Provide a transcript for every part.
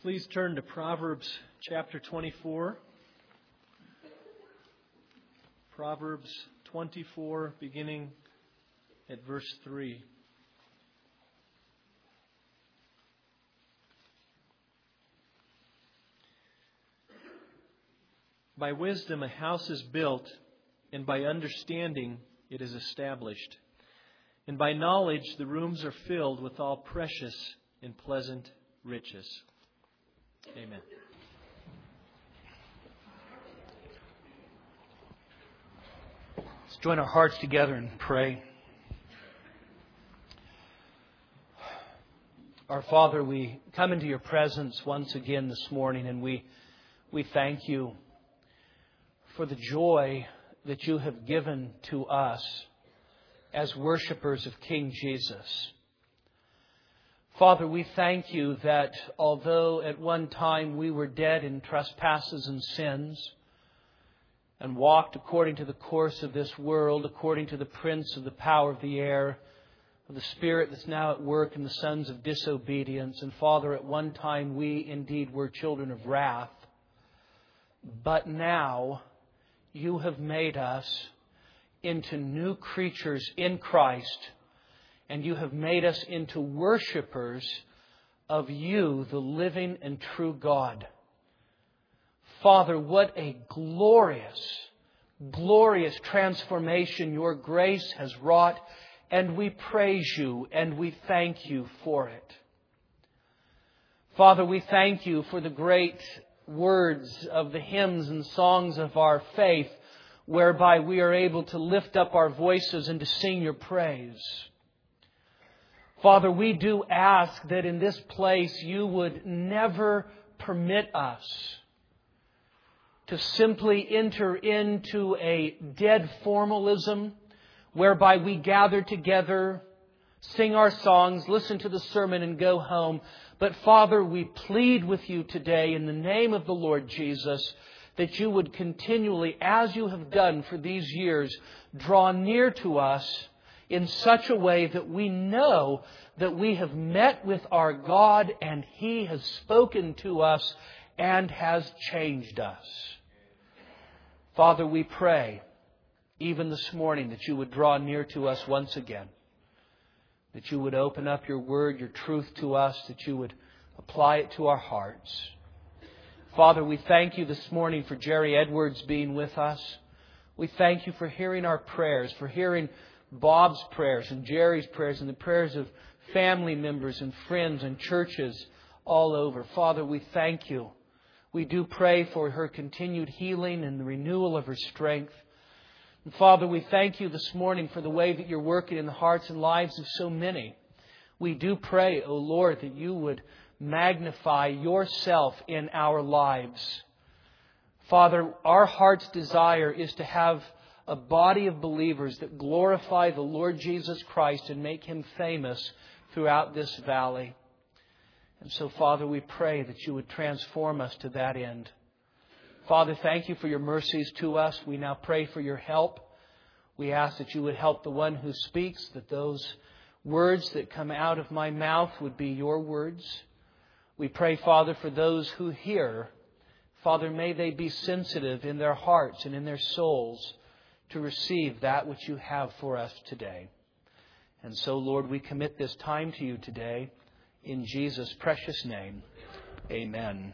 Please turn to Proverbs chapter 24. Proverbs 24, beginning at verse 3. By wisdom a house is built, and by understanding it is established. And by knowledge the rooms are filled with all precious and pleasant riches. Amen. Let's join our hearts together and pray. Our Father, we come into your presence once again this morning, and we thank you for the joy that you have given to us as worshipers of King Jesus. Father, we thank you that although at one time we were dead in trespasses and sins and walked according to the course of this world, according to the prince of the power of the air, of the spirit that's now at work in the sons of disobedience, and Father, at one time we indeed were children of wrath, but now you have made us into new creatures in Christ, and you have made us into worshipers of you, the living and true God. Father, what a glorious, glorious transformation your grace has wrought, and we praise you and we thank you for it. Father, we thank you for the great words of the hymns and songs of our faith, whereby we are able to lift up our voices and to sing your praise. Father, we do ask that in this place you would never permit us to simply enter into a dead formalism whereby we gather together, sing our songs, listen to the sermon and go home. But Father, we plead with you today in the name of the Lord Jesus that you would continually, as you have done for these years, draw near to us in such a way that we know that we have met with our God and He has spoken to us and has changed us. Father, we pray even this morning that you would draw near to us once again, that you would open up your word, your truth to us, that you would apply it to our hearts. Father, we thank you this morning for Jerry Edwards being with us. We thank you for hearing our prayers, for hearing Bob's prayers and Jerry's prayers and the prayers of family members and friends and churches all over. Father, we thank you. We do pray for her continued healing and the renewal of her strength. And Father, we thank you this morning for the way that you're working in the hearts and lives of so many. We do pray, O Lord, that you would magnify yourself in our lives. Father, our heart's desire is to have a body of believers that glorify the Lord Jesus Christ and make Him famous throughout this valley. And so, Father, we pray that you would transform us to that end. Father, thank you for your mercies to us. We now pray for your help. We ask that you would help the one who speaks, that those words that come out of my mouth would be your words. We pray, Father, for those who hear. Father, may they be sensitive in their hearts and in their souls to receive that which you have for us today. And so, Lord, we commit this time to you today. In Jesus' precious name, amen.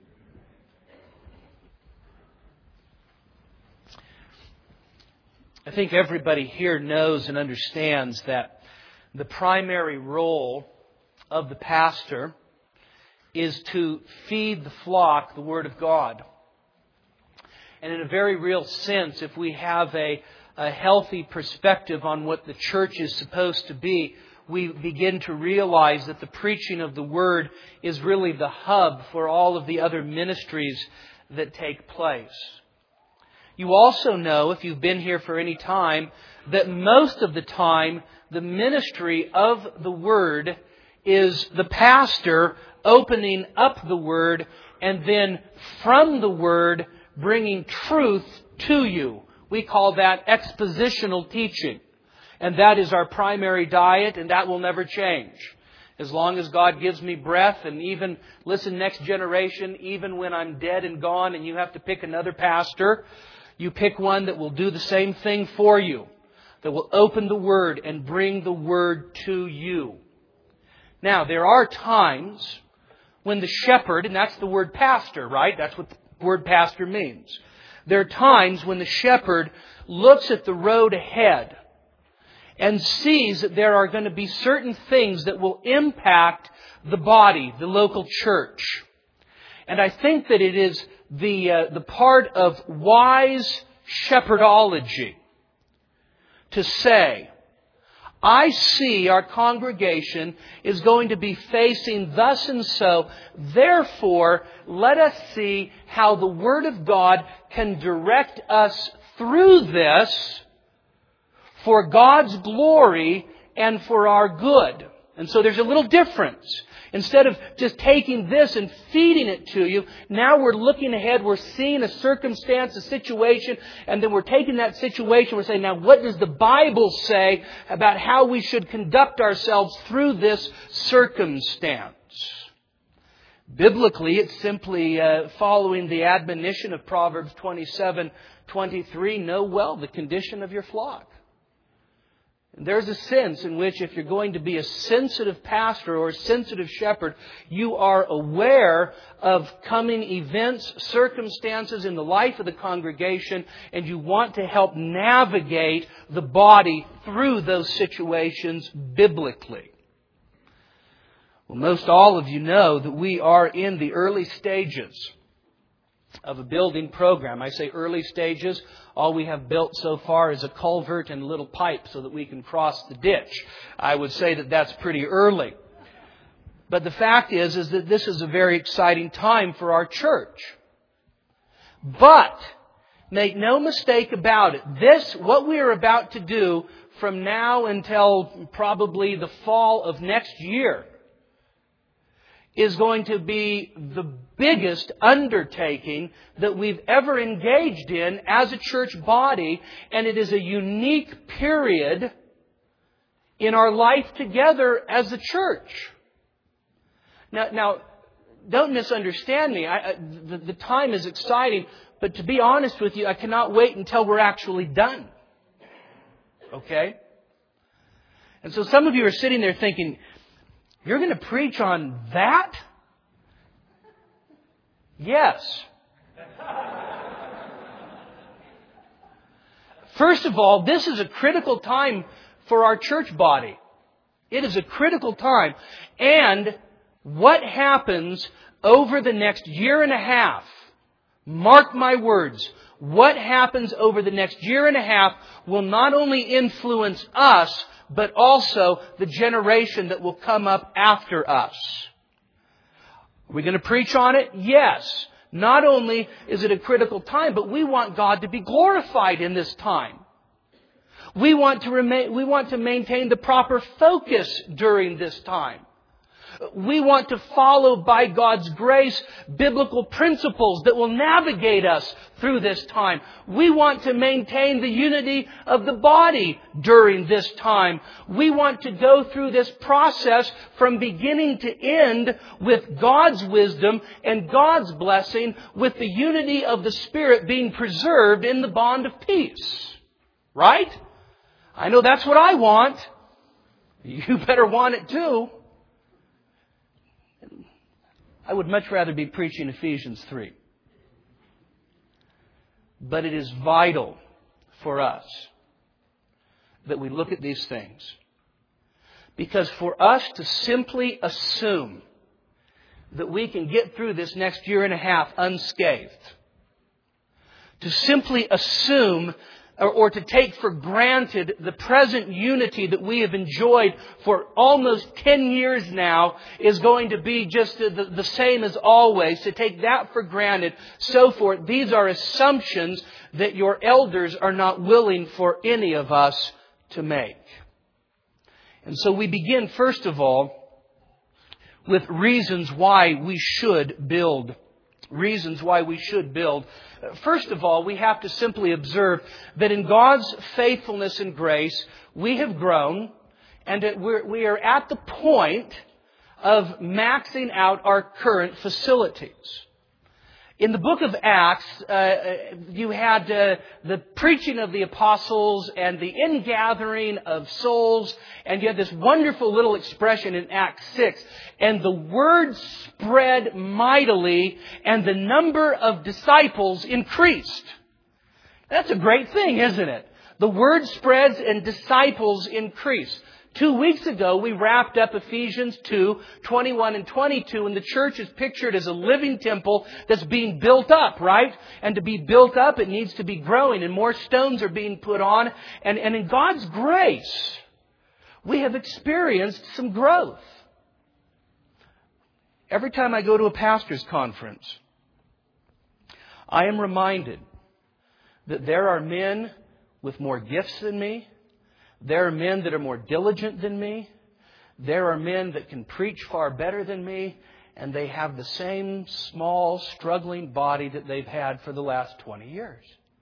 I think everybody here knows and understands that the primary role of the pastor is to feed the flock the Word of God. And in a very real sense, if we have a healthy perspective on what the church is supposed to be, we begin to realize that the preaching of the Word is really the hub for all of the other ministries that take place. You also know, if you've been here for any time, that most of the time the ministry of the Word is the pastor opening up the Word and then from the Word bringing truth to you. We call that expositional teaching. And that is our primary diet, and that will never change. As long as God gives me breath, and even, listen, next generation, even when I'm dead and gone and you have to pick another pastor, you pick one that will do the same thing for you, that will open the Word and bring the Word to you. Now, there are times when the shepherd, and that's the word pastor, right? That's what the word pastor means. There are times when the shepherd looks at the road ahead and sees that there are going to be certain things that will impact the body, the local church. And I think that it is the part of wise shepherdology to say, I see our congregation is going to be facing thus and so. Therefore, let us see how the Word of God can direct us through this for God's glory and for our good. And so there's a little difference. Instead of just taking this and feeding it to you, now we're looking ahead, we're seeing a circumstance, a situation, and then we're taking that situation, we're saying, now what does the Bible say about how we should conduct ourselves through this circumstance? Biblically, it's simply following the admonition of Proverbs 27:23, know well the condition of your flock. There's a sense in which if you're going to be a sensitive pastor or a sensitive shepherd, you are aware of coming events, circumstances in the life of the congregation, and you want to help navigate the body through those situations biblically. Well, most all of you know that we are in the early stages of a building program. I say early stages. All we have built so far is a culvert and a little pipe so that we can cross the ditch. I would say that that's pretty early. But the fact is that this is a very exciting time for our church. But make no mistake about it. What we are about to do from now until probably the fall of next year, is going to be the biggest undertaking that we've ever engaged in as a church body, and it is a unique period in our life together as a church. Now don't misunderstand me. The time is exciting, but to be honest with you, I cannot wait until we're actually done. Okay? And so some of you are sitting there thinking, you're going to preach on that? Yes. First of all, this is a critical time for our church body. It is a critical time. And what happens over the next year and a half, mark my words, what happens over the next year and a half will not only influence us, but also the generation that will come up after us. Are we going to preach on it? Yes. Not only is it a critical time, but we want God to be glorified in this time. We want to maintain the proper focus during this time. We want to follow, by God's grace, biblical principles that will navigate us through this time. We want to maintain the unity of the body during this time. We want to go through this process from beginning to end with God's wisdom and God's blessing, with the unity of the Spirit being preserved in the bond of peace. Right? I know that's what I want. You better want it too. I would much rather be preaching Ephesians 3. But it is vital for us that we look at these things. Because for us to simply assume that we can get through this next year and a half unscathed, to simply assume or to take for granted the present unity that we have enjoyed for almost 10 years now is going to be just the same as always. To take that for granted, so forth. These are assumptions that your elders are not willing for any of us to make. And so we begin, first of all, with reasons why we should build. Reasons why we should build. First of all, we have to simply observe that in God's faithfulness and grace, we have grown, and that we are at the point of maxing out our current facilities. In the book of Acts, you had the preaching of the apostles and the ingathering of souls, and you had this wonderful little expression in Acts 6. And the word spread mightily, and the number of disciples increased. That's a great thing, isn't it? The word spreads and disciples increase. 2 weeks ago, we wrapped up Ephesians 2:21 and 22, and the church is pictured as a living temple that's being built up, right? And to be built up, it needs to be growing, and more stones are being put on. And in God's grace, we have experienced some growth. Every time I go to a pastor's conference, I am reminded that there are men with more gifts than me. There are men that are more diligent than me. There are men that can preach far better than me. And they have the same small, struggling body that they've had for the last 20 years.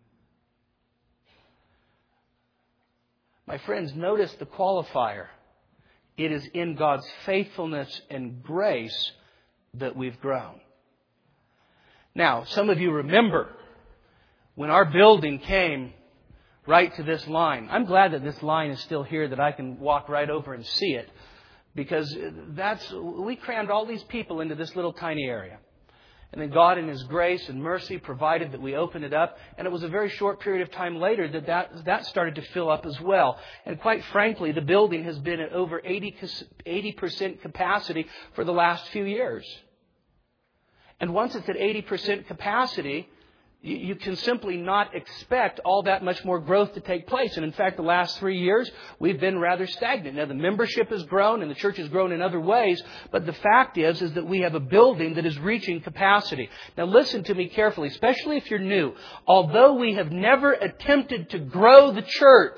My friends, notice the qualifier. It is in God's faithfulness and grace that we've grown. Now, some of you remember when our building came right to this line. I'm glad that this line is still here, that I can walk right over and see it. Because we crammed all these people into this little tiny area. And then God in His grace and mercy provided that we opened it up. And it was a very short period of time later that started to fill up as well. And quite frankly, the building has been at over 80% capacity for the last few years. And once it's at 80% capacity, you can simply not expect all that much more growth to take place. And in fact, the last 3 years, we've been rather stagnant. Now, the membership has grown and the church has grown in other ways. But the fact is that we have a building that is reaching capacity. Now, listen to me carefully, especially if you're new. Although we have never attempted to grow the church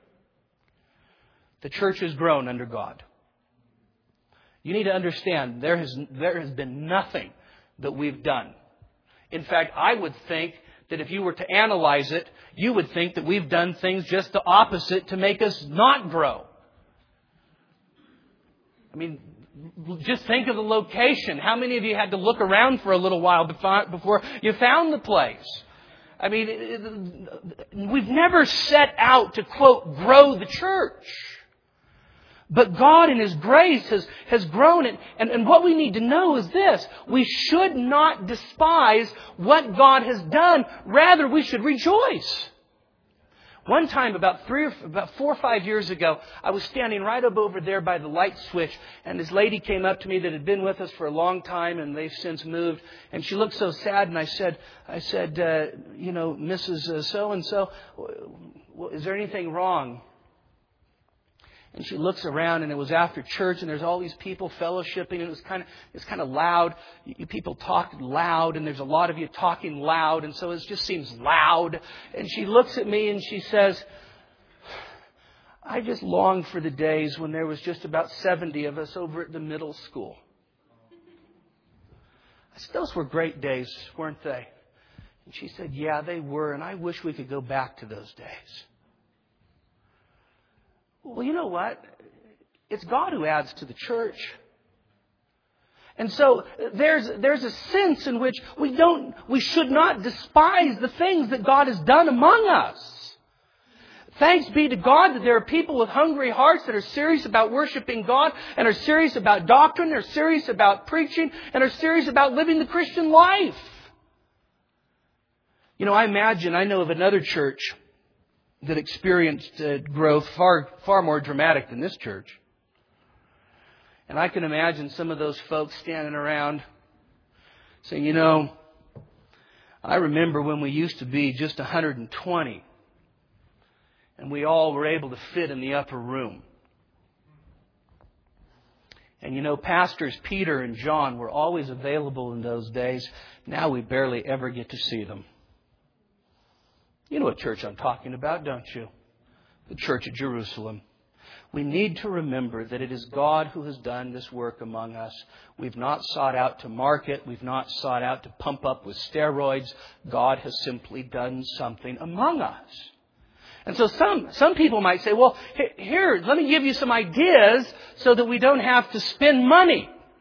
has grown under God. You need to understand, there has been nothing that we've done. In fact, I would think that if you were to analyze it, you would think that we've done things just the opposite to make us not grow. I mean, just think of the location. How many of you had to look around for a little while before you found the place? I mean, we've never set out to, quote, grow the church. But God in His grace has grown it. And what we need to know is this. We should not despise what God has done. Rather, we should rejoice. One time, about 4 or 5 years ago, I was standing right up over there by the light switch. And this lady came up to me that had been with us for a long time, and they've since moved. And she looked so sad. And I said, Mrs. So-and-so, is there anything wrong? And she looks around, and it was after church, and there's all these people fellowshipping, and it's kind of loud. You people talk loud, and there's a lot of you talking loud, and so it just seems loud. And she looks at me and she says, I just long for the days when there was just about 70 of us over at the middle school. I said, those were great days, weren't they? And she said, yeah, they were, and I wish we could go back to those days. Well, you know what? It's God who adds to the church. And so there's a sense in which we should not despise the things that God has done among us. Thanks be to God that there are people with hungry hearts that are serious about worshiping God and are serious about doctrine, are serious about preaching, and are serious about living the Christian life. You know, I know of another church that experienced growth far more dramatic than this church. And I can imagine some of those folks standing around saying, I remember when we used to be just 120 and we all were able to fit in the upper room. And pastors Peter and John were always available in those days. Now we barely ever get to see them. You know what church I'm talking about, don't you? The church at Jerusalem. We need to remember that it is God who has done this work among us. We've not sought out to market. We've not sought out to pump up with steroids. God has simply done something among us. And so some people might say, well, here, let me give you some ideas so that we don't have to spend money.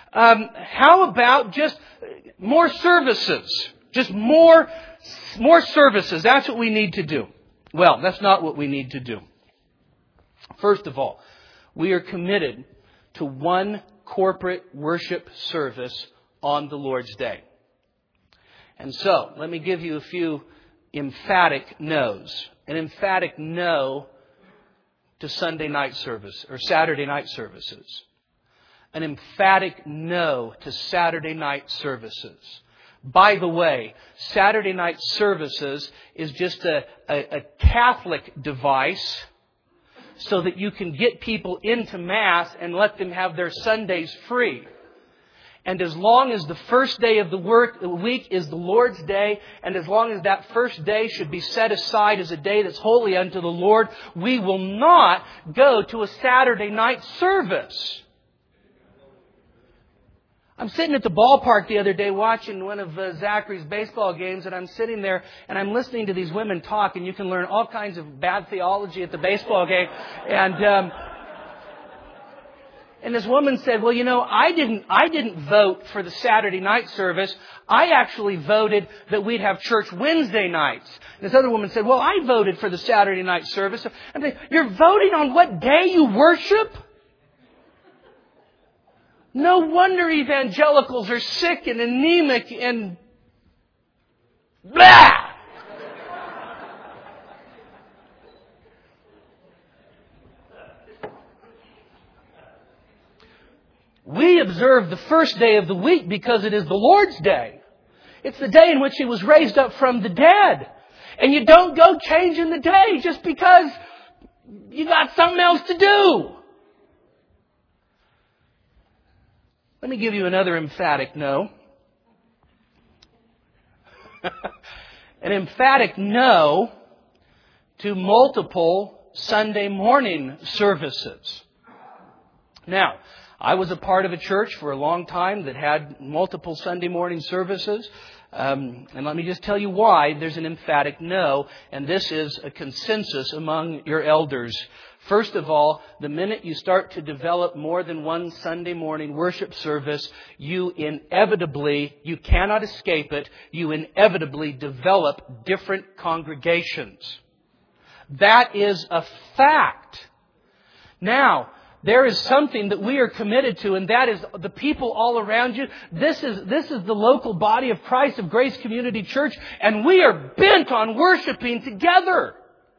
How about just more services? Just more services. That's what we need to do. Well, that's not what we need to do. First of all, we are committed to one corporate worship service on the Lord's Day. And so, let me give you a few emphatic no's. An emphatic no to Sunday night service or Saturday night services. An emphatic no to Saturday night services. By the way, Saturday night services is just a Catholic device so that you can get people into Mass and let them have their Sundays free. And as long as the first day of the week is the Lord's Day, and as long as that first day should be set aside as a day that's holy unto the Lord, we will not go to a Saturday night service. I'm sitting at the ballpark the other day watching one of Zachary's baseball games, and I'm sitting there and I'm listening to these women talk, and you can learn all kinds of bad theology at the baseball game. And this woman said, well, I didn't vote for the Saturday night service. I actually voted that we'd have church Wednesday nights. And this other woman said, well, I voted for the Saturday night service. I'm saying, you're voting on what day you worship? No wonder evangelicals are sick and anemic and blah! We observe the first day of the week because it is the Lord's Day. It's the day in which He was raised up from the dead. And you don't go changing the day just because you got something else to do. Let me give you another emphatic no. An emphatic no to multiple Sunday morning services. Now, I was a part of a church for a long time that had multiple Sunday morning services. And let me just tell you why there's an emphatic no. And this is a consensus among your elders. First of all, the minute you start to develop more than one Sunday morning worship service, you cannot escape it, you inevitably develop different congregations. That is a fact. Now, there is something that we are committed to, and that is the people all around you. This is the local body of Christ of Grace Community Church, and we are bent on worshiping together.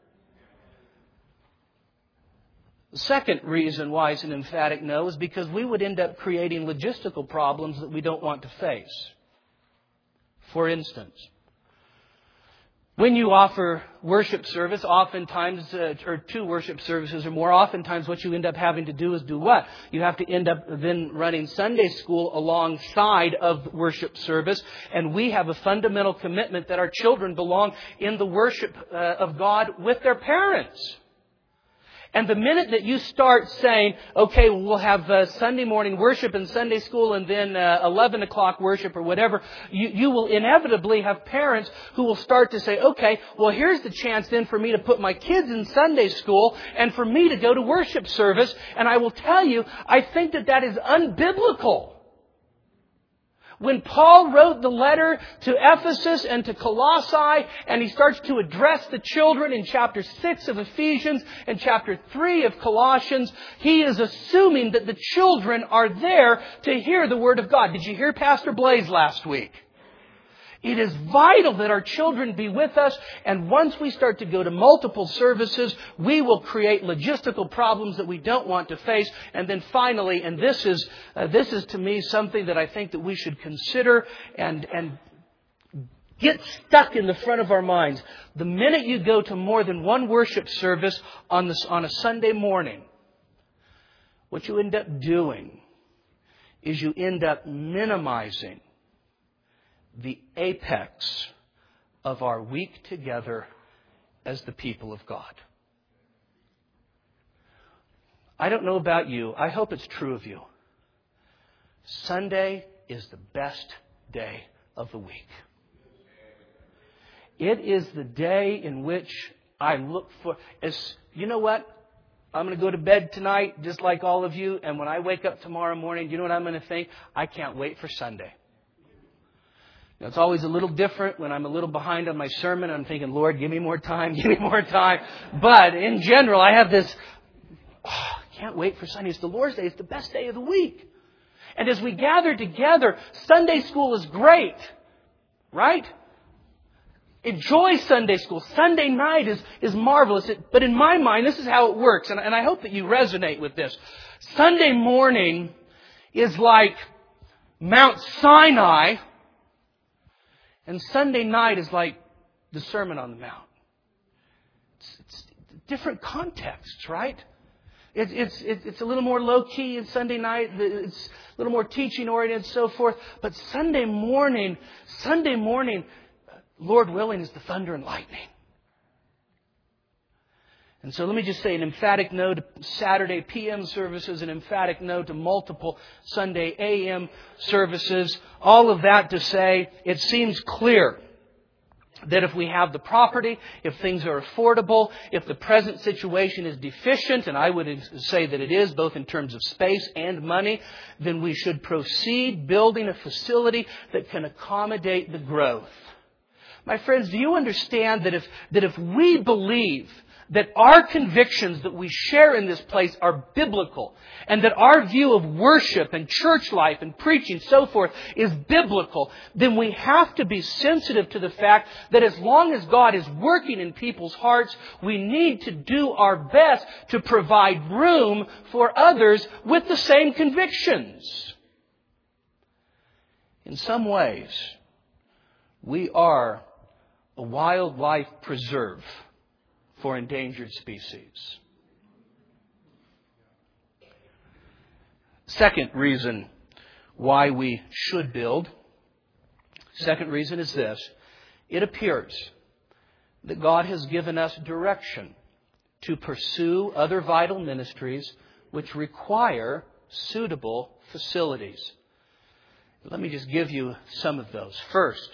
The second reason why it's an emphatic no is because we would end up creating logistical problems that we don't want to face. For instance, when you offer worship service, oftentimes, or two worship services or more, oftentimes what you end up having to do is do what? You have to end up then running Sunday school alongside of worship service. And we have a fundamental commitment that our children belong in the worship of God with their parents. And the minute that you start saying, okay, we'll have Sunday morning worship and Sunday school and then 11 o'clock worship or whatever, you will inevitably have parents who will start to say, okay, well, here's the chance then for me to put my kids in Sunday school and for me to go to worship service. And I will tell you, I think that is unbiblical. When Paul wrote the letter to Ephesus and to Colossae, and he starts to address the children in chapter 6 of Ephesians and chapter 3 of Colossians, he is assuming that the children are there to hear the Word of God. Did you hear Pastor Blaze last week? It is vital that our children be with us, and once we start to go to multiple services, we will create logistical problems that we don't want to face. And then finally, and this is to me something that I think that we should consider and get stuck in the front of our minds. The minute you go to more than one worship service on a Sunday morning, what you end up doing is you end up minimizing the apex of our week together as the people of God. I don't know about you. I hope it's true of you. Sunday is the best day of the week. It is the day in which I look for... You know what? I'm going to go to bed tonight just like all of you. And when I wake up tomorrow morning, you know what I'm going to think? I can't wait for Sunday. Now, it's always a little different when I'm a little behind on my sermon. I'm thinking, Lord, give me more time, give me more time. But in general, I have this, I can't wait for Sunday. It's the Lord's Day. It's the best day of the week. And as we gather together, Sunday school is great. Right? Enjoy Sunday school. Sunday night is marvelous. But in my mind, this is how it works. And I hope that you resonate with this. Sunday morning is like Mount Sinai. And Sunday night is like the Sermon on the Mount. It's different contexts, right? It's a little more low-key in Sunday night. It's a little more teaching-oriented and so forth. But Sunday morning, Lord willing, is the thunder and lightning. And so let me just say an emphatic no to Saturday PM services, an emphatic no to multiple Sunday AM services. All of that to say, it seems clear that if we have the property, if things are affordable, if the present situation is deficient, and I would say that it is, both in terms of space and money, then we should proceed building a facility that can accommodate the growth. My friends, do you understand that if we believe that our convictions that we share in this place are biblical, and that our view of worship and church life and preaching, so forth, is biblical, then we have to be sensitive to the fact that as long as God is working in people's hearts, we need to do our best to provide room for others with the same convictions. In some ways, we are a wildlife preserve for endangered species. Second reason why we should build. Second reason is this. It appears that God has given us direction to pursue other vital ministries which require suitable facilities. Let me just give you some of those. First,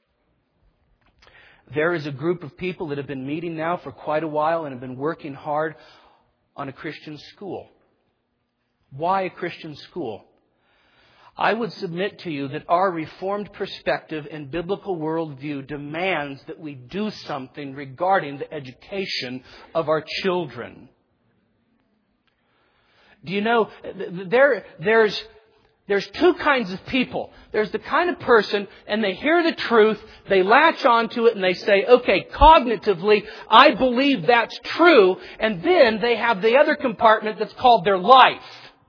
there is a group of people that have been meeting now for quite a while and have been working hard on a Christian school. Why a Christian school? I would submit to you that our Reformed perspective and biblical worldview demands that we do something regarding the education of our children. Do you know, there's two kinds of people. There's the kind of person, and they hear the truth, they latch onto it, and they say, okay, cognitively, I believe that's true. And then they have the other compartment that's called their life.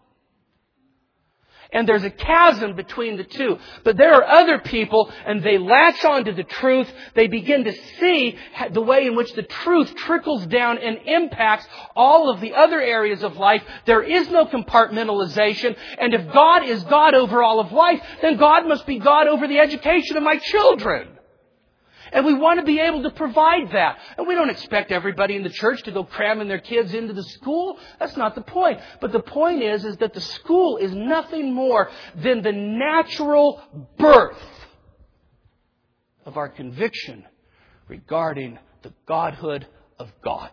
And there's a chasm between the two. But there are other people, and they latch onto the truth. They begin to see the way in which the truth trickles down and impacts all of the other areas of life. There is no compartmentalization. And if God is God over all of life, then God must be God over the education of my children. And we want to be able to provide that. And we don't expect everybody in the church to go cramming their kids into the school. That's not the point. But the point is that the school is nothing more than the natural birth of our conviction regarding the Godhood of God.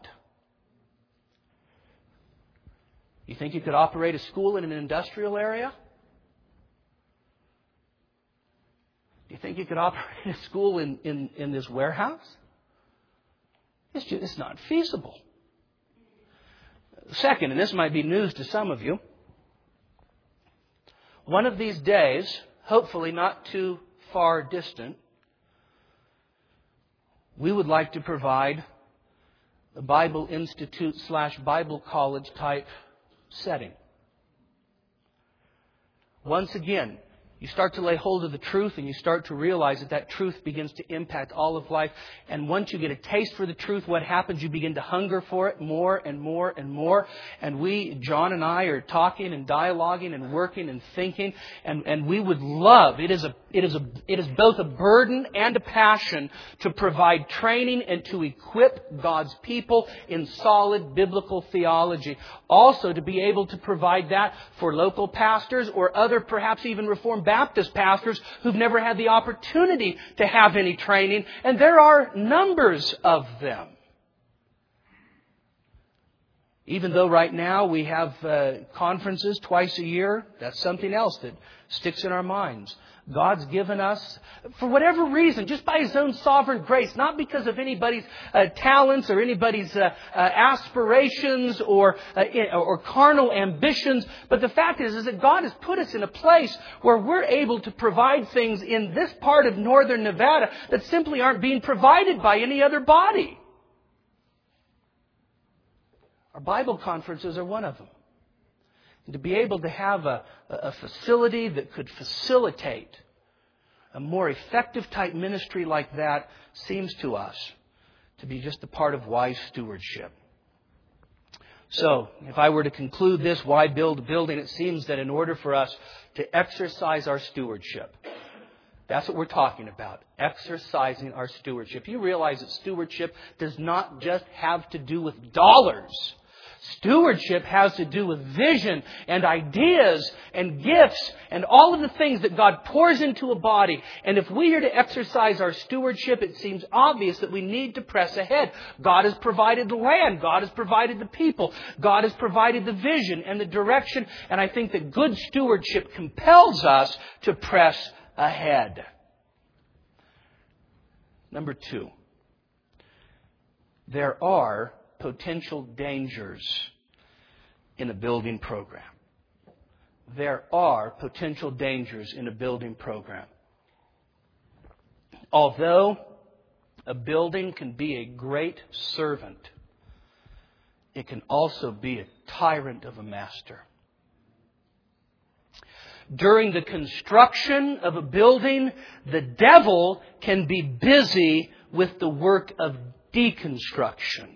You think you could operate a school in an industrial area? Do you think you could operate a school in this warehouse? It's not feasible. Second, and this might be news to some of you, one of these days, hopefully not too far distant, we would like to provide a Bible Institute / Bible College type setting. Once again, you start to lay hold of the truth and you start to realize that truth begins to impact all of life. And once you get a taste for the truth, what happens? You begin to hunger for it more and more and more. And John and I are talking and dialoguing and working and thinking. And we would love, it is both a burden and a passion to provide training and to equip God's people in solid biblical theology. Also to be able to provide that for local pastors or other perhaps even Reformed Baptist pastors who've never had the opportunity to have any training. And there are numbers of them. Even though right now we have conferences twice a year, that's something else that sticks in our minds. God's given us, for whatever reason, just by His own sovereign grace, not because of anybody's talents or anybody's aspirations or carnal ambitions, but the fact is that God has put us in a place where we're able to provide things in this part of northern Nevada that simply aren't being provided by any other body. Our Bible conferences are one of them. And to be able to have a facility that could facilitate a more effective type ministry like that seems to us to be just a part of wise stewardship. So, if I were to conclude this, why build a building? It seems that in order for us to exercise our stewardship, that's what we're talking about, exercising our stewardship. You realize that stewardship does not just have to do with dollars. Stewardship has to do with vision and ideas and gifts and all of the things that God pours into a body. And if we are to exercise our stewardship, it seems obvious that we need to press ahead. God has provided the land. God has provided the people. God has provided the vision and the direction. And I think that good stewardship compels us to press ahead. Number 2, there are potential dangers in a building program. There are potential dangers in a building program. Although a building can be a great servant, it can also be a tyrant of a master. During the construction of a building, the devil can be busy with the work of deconstruction.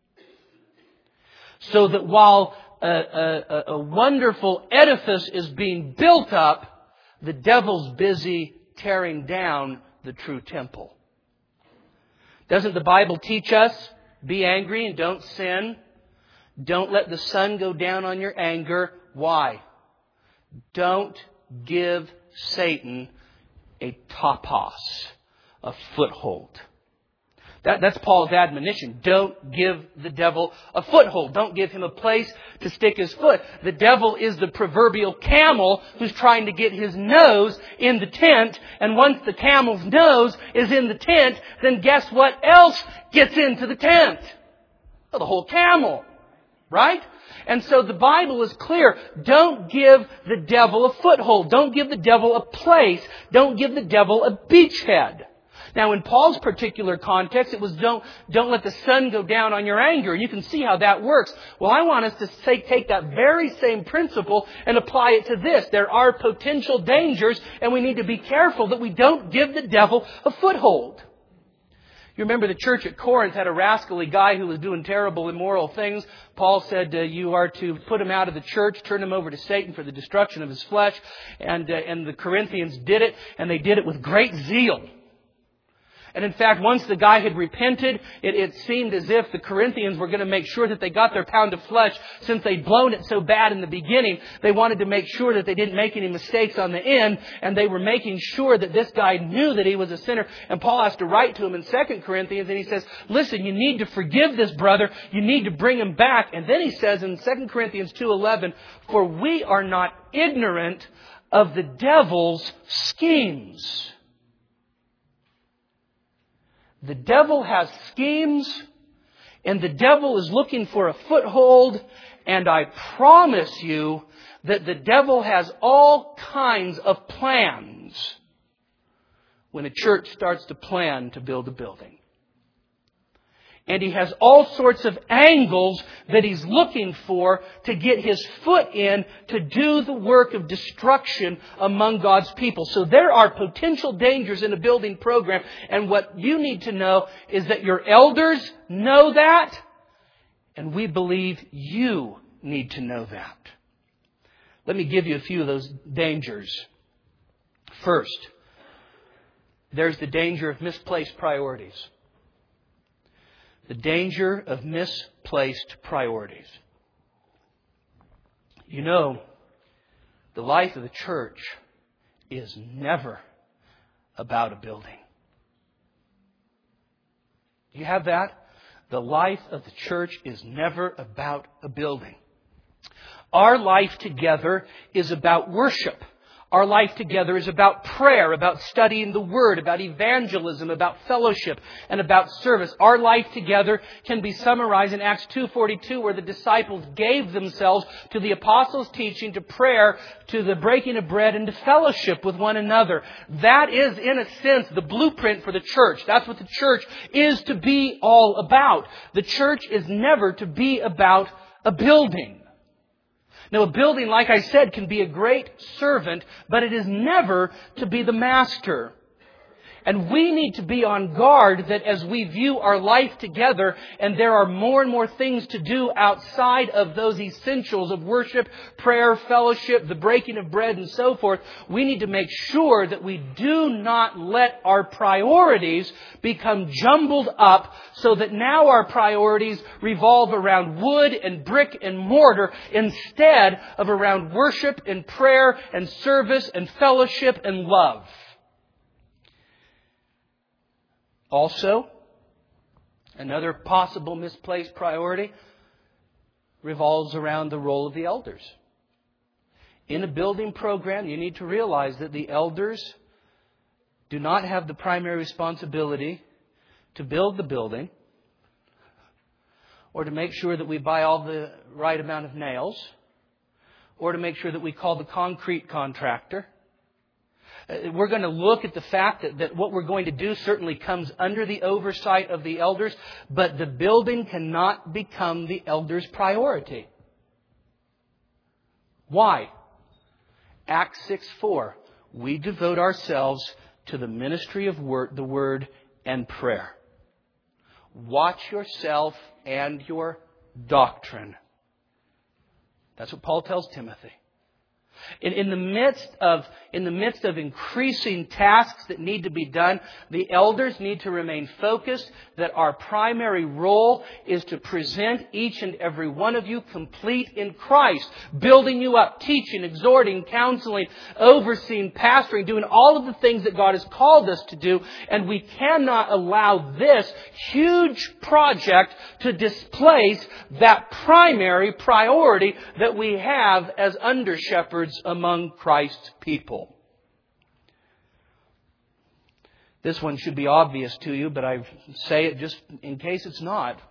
So that while a wonderful edifice is being built up, the devil's busy tearing down the true temple. Doesn't the Bible teach us, be angry and don't sin? Don't let the sun go down on your anger. Why? Don't give Satan a topos, a foothold. That's Paul's admonition. Don't give the devil a foothold. Don't give him a place to stick his foot. The devil is the proverbial camel who's trying to get his nose in the tent. And once the camel's nose is in the tent, then guess what else gets into the tent? Well, the whole camel. Right? And so the Bible is clear. Don't give the devil a foothold. Don't give the devil a place. Don't give the devil a beachhead. Now, in Paul's particular context, it was don't let the sun go down on your anger. You can see how that works. Well, I want us to take that very same principle and apply it to this. There are potential dangers, and we need to be careful that we don't give the devil a foothold. You remember the church at Corinth had a rascally guy who was doing terrible, immoral things. Paul said you are to put him out of the church, turn him over to Satan for the destruction of his flesh. And the Corinthians did it, and they did it with great zeal. And in fact, once the guy had repented, it seemed as if the Corinthians were going to make sure that they got their pound of flesh. Since they'd blown it so bad in the beginning, they wanted to make sure that they didn't make any mistakes on the end. And they were making sure that this guy knew that he was a sinner. And Paul has to write to him in 2 Corinthians, and he says, listen, you need to forgive this brother. You need to bring him back. And then he says in 2 Corinthians 2:11, for we are not ignorant of the devil's schemes. The devil has schemes, and the devil is looking for a foothold, and I promise you that the devil has all kinds of plans when a church starts to plan to build a building. And he has all sorts of angles that he's looking for to get his foot in to do the work of destruction among God's people. So there are potential dangers in a building program. And what you need to know is that your elders know that. And we believe you need to know that. Let me give you a few of those dangers. First, there's the danger of misplaced priorities. The danger of misplaced priorities. You know, the life of the church is never about a building. Do you have that? the life of the church is never about a building. Our life together is about worship. Our life together is about prayer, about studying the Word, about evangelism, about fellowship, and about service. Our life together can be summarized in Acts 2:42, where the disciples gave themselves to the apostles' teaching, to prayer, to the breaking of bread, and to fellowship with one another. That is, in a sense, the blueprint for the church. That's what the church is to be all about. The church is never to be about a building. Now, a building, like I said, can be a great servant, but it is never to be the master. And we need to be on guard that as we view our life together, and there are more and more things to do outside of those essentials of worship, prayer, fellowship, the breaking of bread, and so forth, we need to make sure that we do not let our priorities become jumbled up so that now our priorities revolve around wood and brick and mortar instead of around worship and prayer and service and fellowship and love. Also, another possible misplaced priority revolves around the role of the elders. In a building program, you need to realize that the elders do not have the primary responsibility to build the building or to make sure that we buy all the right amount of nails or to make sure that we call the concrete contractor. We're going to look at the fact that what we're going to do certainly comes under the oversight of the elders, but the building cannot become the elders' priority. Why? Acts 6:4. We devote ourselves to the ministry of the Word and prayer. Watch yourself and your doctrine. That's what Paul tells Timothy. In the midst of increasing tasks that need to be done, the elders need to remain focused that our primary role is to present each and every one of you complete in Christ, building you up, teaching, exhorting, counseling, overseeing, pastoring, doing all of the things that God has called us to do. And we cannot allow this huge project to displace that primary priority that we have as under-shepherds among Christ's people. This one should be obvious to you, but I say it just in case it's not.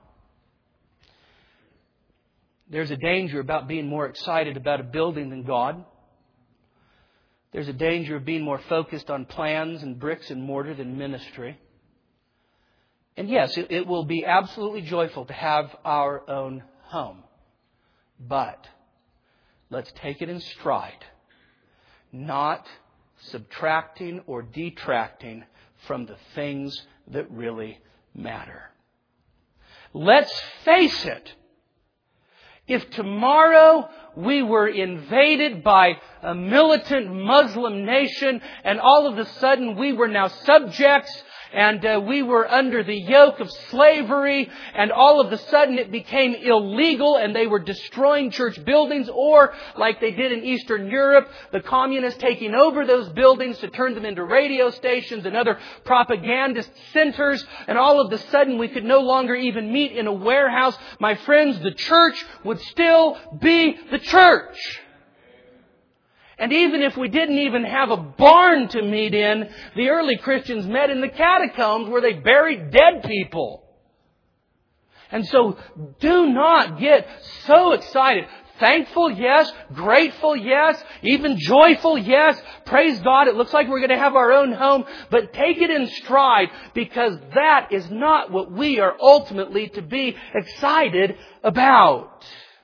There's a danger about being more excited about a building than God. There's a danger of being more focused on plans and bricks and mortar than ministry. And yes, it will be absolutely joyful to have our own home. But let's take it in stride, not subtracting or detracting from the things that really matter. Let's face it. If tomorrow we were invaded by a militant Muslim nation and all of a sudden we were now subjects and we were under the yoke of slavery and all of a sudden it became illegal and they were destroying church buildings, or like they did in Eastern Europe, the communists taking over those buildings to turn them into radio stations and other propagandist centers, and all of a sudden we could no longer even meet in a warehouse. My friends, the church would still be the church. And even if we didn't even have a barn to meet in, the early Christians met in the catacombs where they buried dead people. And so do not get so excited. Thankful, yes. Grateful, yes. Even joyful, yes. Praise God, it looks like we're going to have our own home. But take it in stride, because that is not what we are ultimately to be excited about.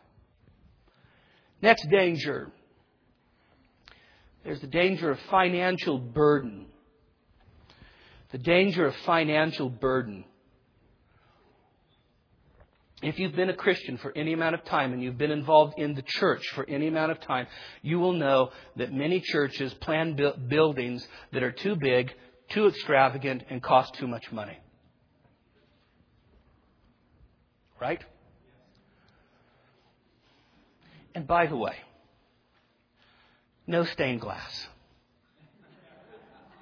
Next danger. There's the danger of financial burden. The danger of financial burden. If you've been a Christian for any amount of time and you've been involved in the church for any amount of time, you will know that many churches plan buildings that are too big, too extravagant, and cost too much money. Right? And by the way, no stained glass.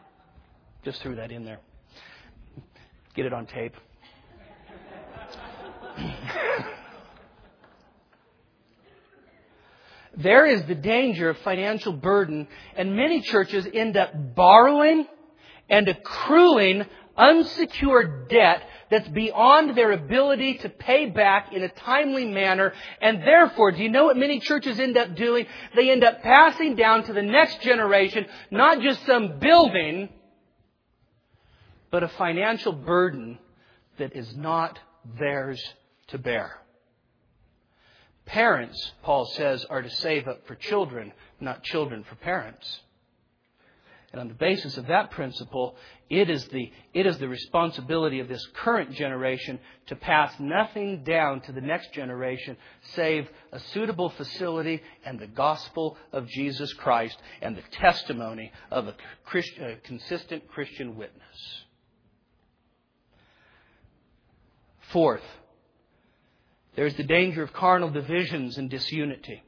Just threw that in there. Get it on tape. There is the danger of financial burden, and many churches end up borrowing and accruing unsecured debt that's beyond their ability to pay back in a timely manner. And therefore, do you know what many churches end up doing? They end up passing down to the next generation not just some building, but a financial burden that is not theirs to bear. Parents, Paul says, are to save up for children, not children for parents. And on the basis of that principle, it is the responsibility of this current generation to pass nothing down to the next generation save a suitable facility and the gospel of Jesus Christ and the testimony of a consistent Christian witness. Fourth, there's the danger of carnal divisions and disunity.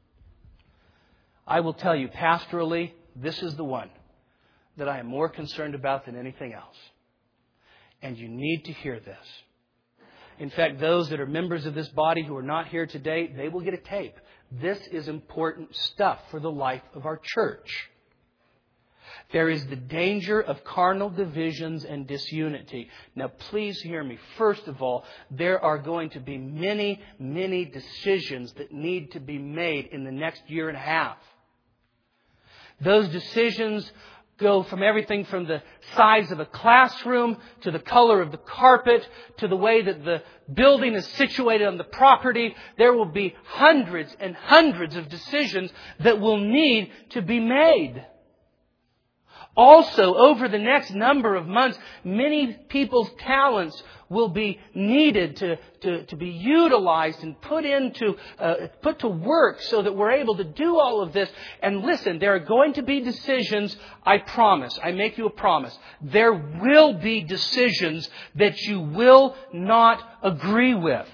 I will tell you, pastorally, this is the one that I am more concerned about than anything else. And you need to hear this. In fact, those that are members of this body who are not here today, they will get a tape. This is important stuff for the life of our church. There is the danger of carnal divisions and disunity. Now, please hear me. First of all, there are going to be many, many decisions that need to be made in the next year and a half. Those decisions go from everything from the size of a classroom to the color of the carpet to the way that the building is situated on the property. There will be hundreds and hundreds of decisions that will need to be made. Also, over the next number of months, many people's talents will be needed to be utilized and put to work so that we're able to do all of this. And listen, there are going to be decisions, I promise, I make you a promise. There will be decisions that you will not agree with.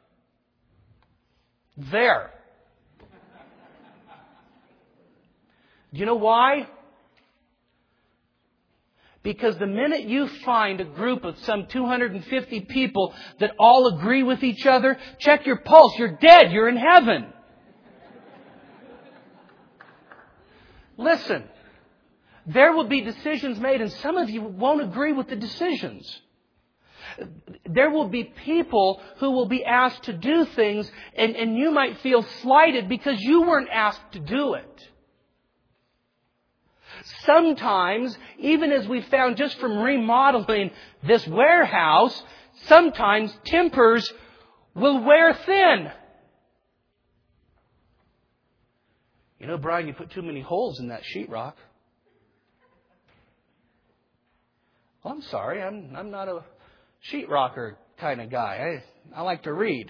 There. Do you know why? Because the minute you find a group of some 250 people that all agree with each other, check your pulse. You're dead. You're in heaven. Listen, there will be decisions made, and some of you won't agree with the decisions. There will be people who will be asked to do things, and you might feel slighted because you weren't asked to do it. Sometimes, even as we found just from remodeling this warehouse, sometimes tempers will wear thin. You know, Brian, you put too many holes in that sheetrock. Well, I'm sorry, I'm not a sheetrocker kind of guy. I like to read.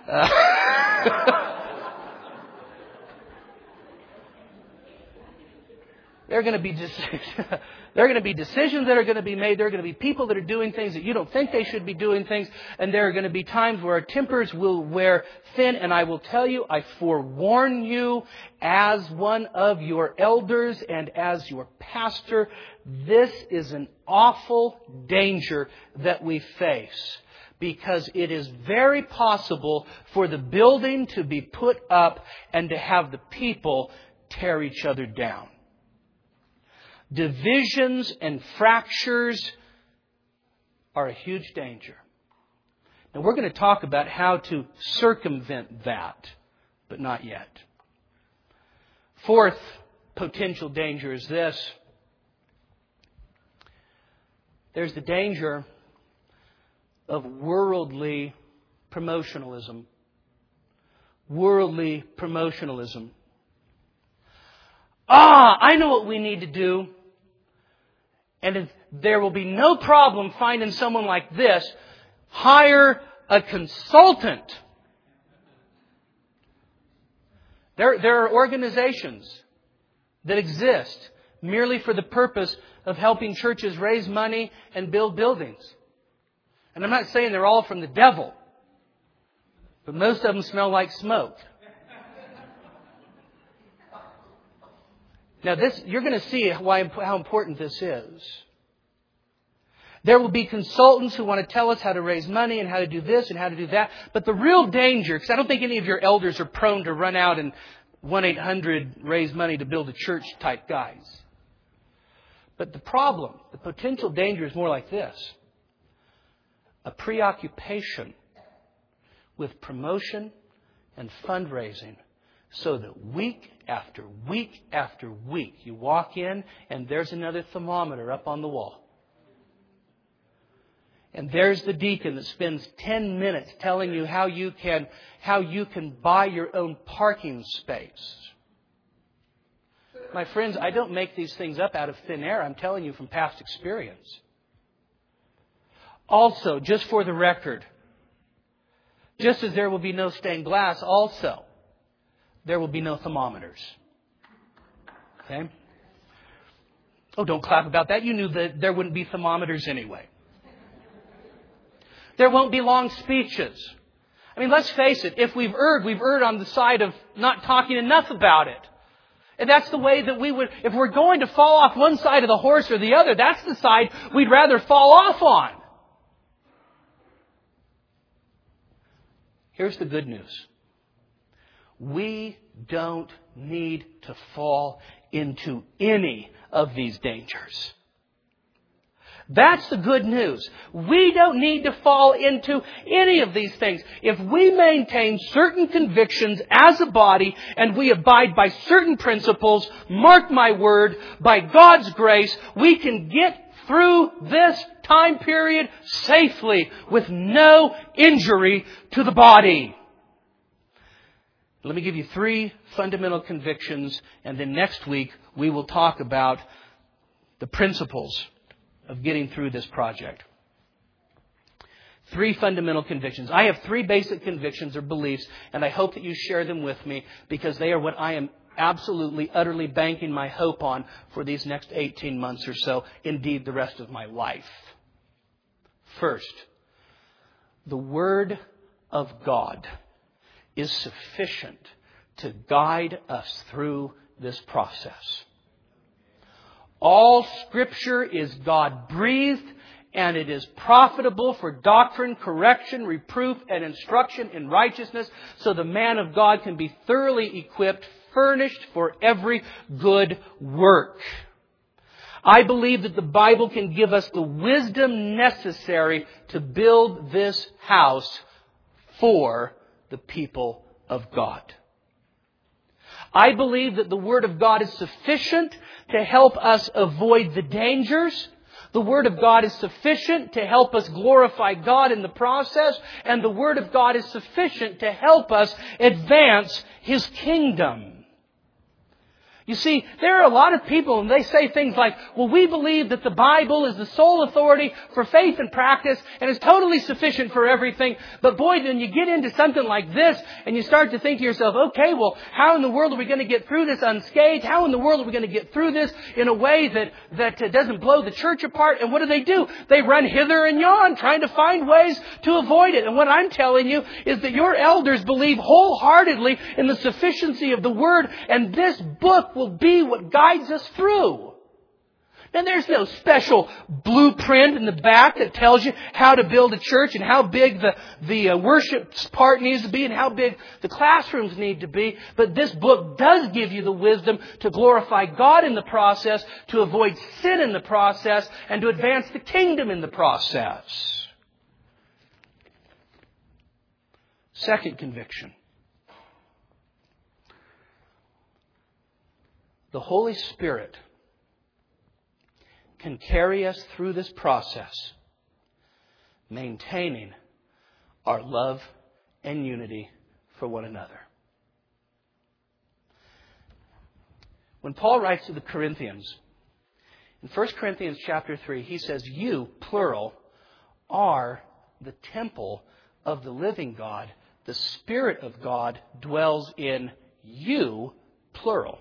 There are going to be decisions that are going to be made. There are going to be people that are doing things that you don't think they should be doing things. And there are going to be times where our tempers will wear thin. And I will tell you, I forewarn you as one of your elders and as your pastor, this is an awful danger that we face. Because it is very possible for the building to be put up and to have the people tear each other down. Divisions and fractures are a huge danger. Now we're going to talk about how to circumvent that, but not yet. Fourth potential danger is this. There's the danger of worldly promotionalism. Worldly promotionalism. I know what we need to do. And there will be no problem finding someone like this. Hire a consultant. There are organizations that exist merely for the purpose of helping churches raise money and build buildings. And I'm not saying they're all from the devil, but most of them smell like smoke. Now, you're going to see how important this is. There will be consultants who want to tell us how to raise money and how to do this and how to do that. But the real danger, because I don't think any of your elders are prone to run out and 1-800 raise money to build a church type guys. But the problem, the potential danger is more like this. A preoccupation with promotion and fundraising, so that week after week after week you walk in and there's another thermometer up on the wall. And there's the deacon that spends 10 minutes telling you how you can buy your own parking space. My friends, I don't make these things up out of thin air. I'm telling you from past experience. Also, just for the record, just as there will be no stained glass, also, there will be no thermometers. Okay? Oh, don't clap about that. You knew that there wouldn't be thermometers anyway. There won't be long speeches. I mean, let's face it. If we've erred on the side of not talking enough about it. And that's the way that we would, if we're going to fall off one side of the horse or the other, that's the side we'd rather fall off on. Here's the good news. We don't need to fall into any of these dangers. That's the good news. We don't need to fall into any of these things. If we maintain certain convictions as a body and we abide by certain principles, mark my word, by God's grace, we can get through this time period safely with no injury to the body. Let me give you 3 fundamental convictions, and then next week we will talk about the principles of getting through this project. 3 fundamental convictions. I have 3 basic convictions or beliefs, and I hope that you share them with me because they are what I am absolutely, utterly banking my hope on for these next 18 months or so, indeed the rest of my life. First, the Word of God is sufficient to guide us through this process. All Scripture is God-breathed, and it is profitable for doctrine, correction, reproof, and instruction in righteousness, so the man of God can be thoroughly equipped, furnished for every good work. I believe that the Bible can give us the wisdom necessary to build this house for the people of God. I believe that the Word of God is sufficient to help us avoid the dangers. The Word of God is sufficient to help us glorify God in the process. And the Word of God is sufficient to help us advance His kingdom. You see, there are a lot of people, and they say things like, well, we believe that the Bible is the sole authority for faith and practice and is totally sufficient for everything. But boy, then you get into something like this and you start to think to yourself, okay, well, how in the world are we going to get through this unscathed? How in the world are we going to get through this in a way that doesn't blow the church apart? And what do? They run hither and yon trying to find ways to avoid it. And what I'm telling you is that your elders believe wholeheartedly in the sufficiency of the Word, and this book will be what guides us through. Now, there's no special blueprint in the back that tells you how to build a church and how big the worship part needs to be and how big the classrooms need to be. But this book does give you the wisdom to glorify God in the process, to avoid sin in the process, and to advance the kingdom in the process. Second conviction. The Holy Spirit can carry us through this process, maintaining our love and unity for one another. When Paul writes to the Corinthians, in 1 Corinthians chapter 3, he says, you, plural, are the temple of the living God. The Spirit of God dwells in you, plural.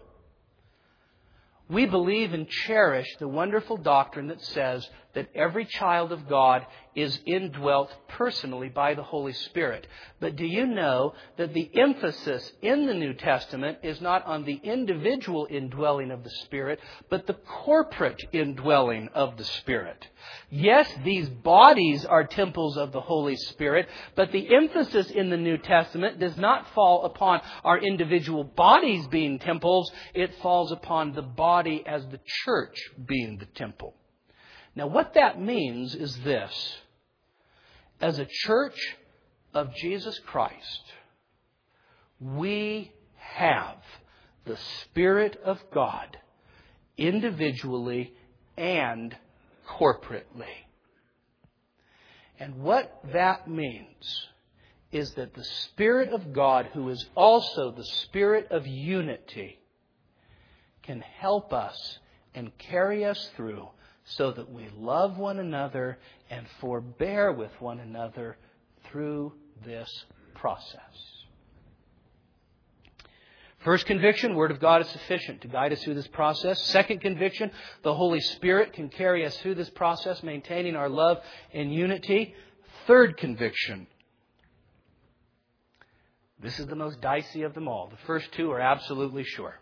We believe and cherish the wonderful doctrine that says that every child of God is indwelt personally by the Holy Spirit. But do you know that the emphasis in the New Testament is not on the individual indwelling of the Spirit, but the corporate indwelling of the Spirit? Yes, these bodies are temples of the Holy Spirit, but the emphasis in the New Testament does not fall upon our individual bodies being temples. It falls upon the body as the church being the temple. Now, what that means is this. As a church of Jesus Christ, we have the Spirit of God individually and corporately. And what that means is that the Spirit of God, who is also the Spirit of unity, can help us and carry us through so that we love one another and forbear with one another through this process. First conviction, Word of God is sufficient to guide us through this process. Second conviction, the Holy Spirit can carry us through this process, maintaining our love and unity. Third conviction, this is the most dicey of them all. The first two are absolutely sure.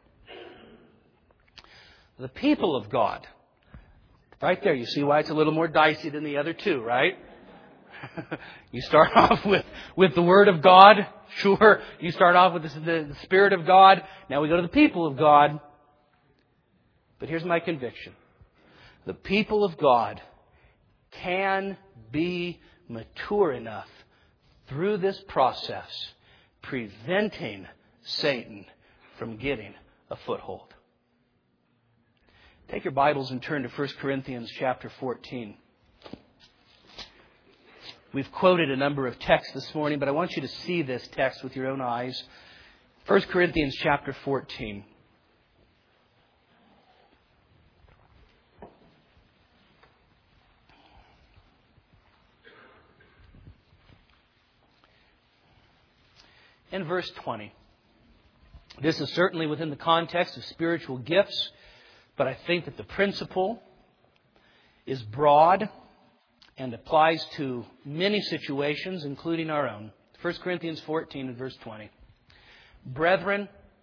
The people of God. Right there, you see why it's a little more dicey than the other two, right? You start off with the Word of God. Sure, you start off with the Spirit of God. Now we go to the people of God. But here's my conviction. The people of God can be mature enough through this process, preventing Satan from getting a foothold. Take your Bibles and turn to 1 Corinthians chapter 14. We've quoted a number of texts this morning, but I want you to see this text with your own eyes. 1 Corinthians chapter 14. In verse 20. This is certainly within the context of spiritual gifts, but I think that the principle is broad and applies to many situations, including our own. 1 Corinthians 14 and verse 20. Brethren,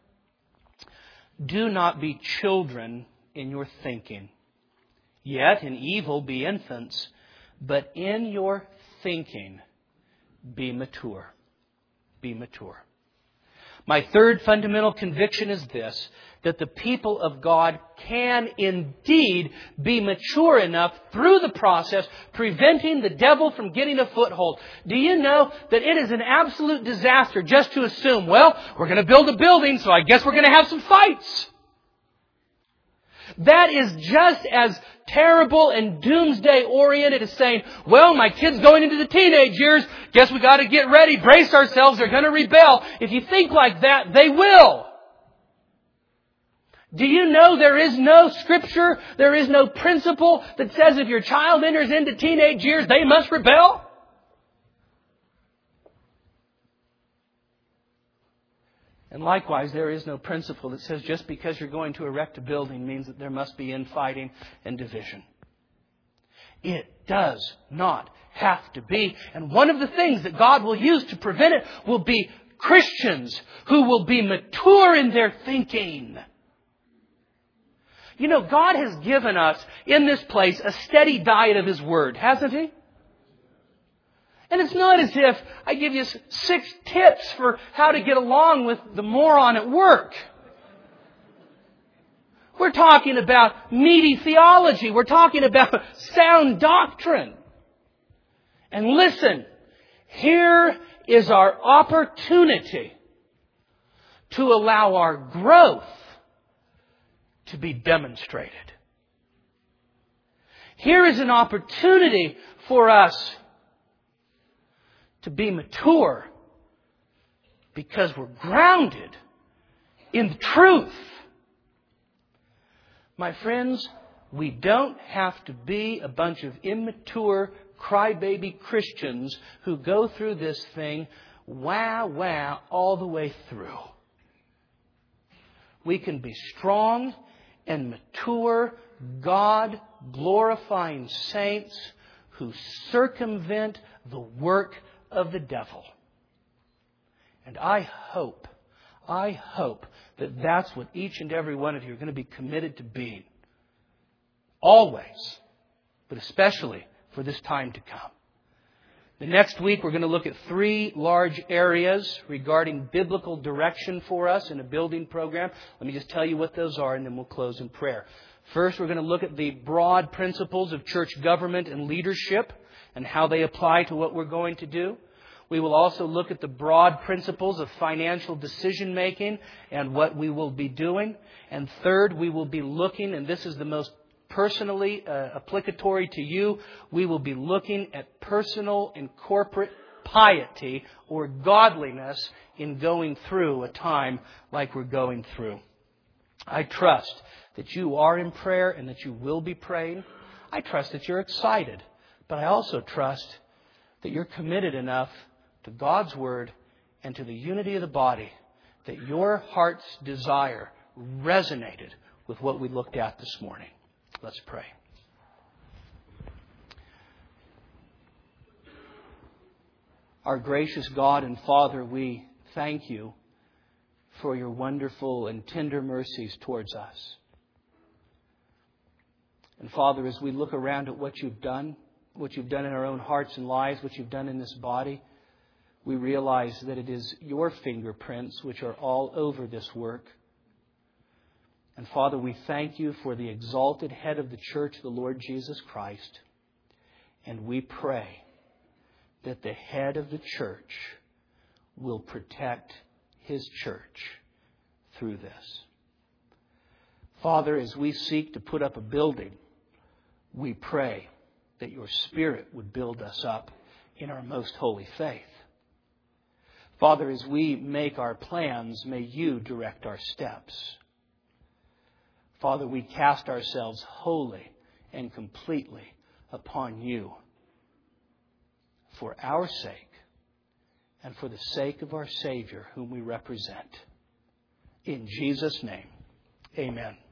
do not be children in your thinking, yet in evil be infants, but in your thinking be mature. Be mature. My third fundamental conviction is this, that the people of God can indeed be mature enough through the process, preventing the devil from getting a foothold. Do you know that it is an absolute disaster just to assume, well, we're going to build a building, so I guess we're going to have some fights. That is just as terrible and doomsday oriented as saying, well, my kid's going into the teenage years. Guess we got to get ready, brace ourselves. They're going to rebel. If you think like that, they will. Do you know there is no scripture, there is no principle that says if your child enters into teenage years, they must rebel? And likewise, there is no principle that says just because you're going to erect a building means that there must be infighting and division. It does not have to be. And one of the things that God will use to prevent it will be Christians who will be mature in their thinking. You know, God has given us in this place a steady diet of His Word, hasn't He? And it's not as if I give you 6 tips for how to get along with the moron at work. We're talking about meaty theology. We're talking about sound doctrine. And listen, here is our opportunity to allow our growth to be demonstrated. Here is an opportunity for us to be mature because we're grounded in the truth. My friends, we don't have to be a bunch of immature, crybaby Christians who go through this thing wah all the way through. We can be strong and mature, God-glorifying saints who circumvent the work of the devil. And I hope that that's what each and every one of you are going to be committed to being. Always, but especially for this time to come. The next week we're going to look at 3 large areas regarding biblical direction for us in a building program. Let me just tell you what those are and then we'll close in prayer. First, we're going to look at the broad principles of church government and leadership and how they apply to what we're going to do. We will also look at the broad principles of financial decision making and what we will be doing. And third, we will be looking, and this is the most personally applicatory to you, we will be looking at personal and corporate piety or godliness in going through a time like we're going through. I trust that you are in prayer and that you will be praying. I trust that you're excited, but I also trust that you're committed enough to God's Word and to the unity of the body that your heart's desire resonated with what we looked at this morning. Let's pray. Our gracious God and Father, we thank you for your wonderful and tender mercies towards us. And Father, as we look around at what you've done in our own hearts and lives, what you've done in this body, we realize that it is your fingerprints which are all over this work. And Father, we thank you for the exalted head of the church, the Lord Jesus Christ. And we pray that the head of the church will protect his church through this. Father, as we seek to put up a building, we pray that your Spirit would build us up in our most holy faith. Father, as we make our plans, may you direct our steps. Father, we cast ourselves wholly and completely upon you for our sake and for the sake of our Savior whom we represent. In Jesus' name, amen.